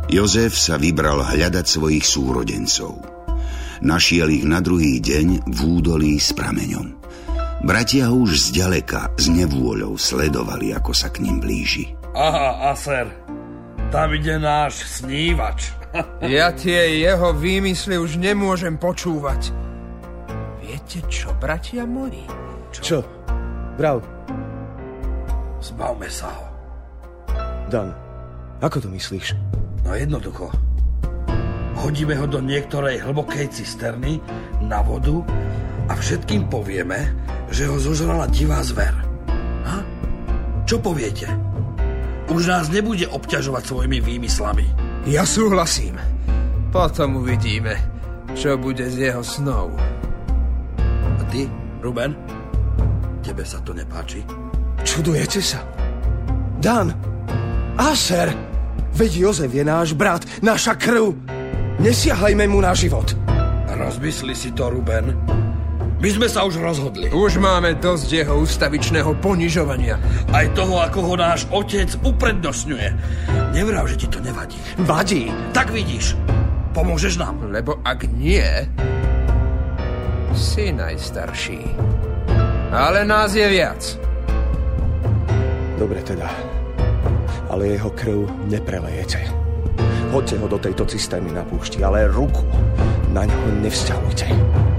Jozef sa vybral hľadať svojich súrodencov. Našiel ich na druhý deň v údolí s prameňom. Bratia ho už zďaleka s nevôľou sledovali, ako sa k ním blíži. Aha, Aser, tam ide náš snívač. Ja tie jeho výmysly už nemôžem počúvať. Viete čo, bratia moji? Čo? Vrav. Zbavme sa ho. Dan, ako to myslíš? No jednoducho. Hodíme ho do niektorej hlbokej cisterny na vodu a všetkým povieme, že ho zožrala divá zver. Ha? Čo poviete? Už nás nebude obťažovať svojimi výmyslami. Ja súhlasím. Potom uvidíme, čo bude z jeho snov. A ty, Ruben? Tebe sa to nepáči? Čudujete sa? Dan! Aser! Veď Jozef je náš brat, naša krv. Nesiahajme mu na život. Rozmysli si to, Ruben. My sme sa už rozhodli. Už máme dosť jeho ústavičného ponižovania. Aj toho, ako ho náš otec uprednostňuje. Nevrav, že ti to nevadí. Vadí. Tak vidíš. Pomôžeš nám? Lebo ak nie, si najstarší. Ale nás je viac. Dobre teda. Ale jeho krv neprelejete. Hoďte ho do tejto cisterny na púšti, ale ruku na ňo nevzťahujte.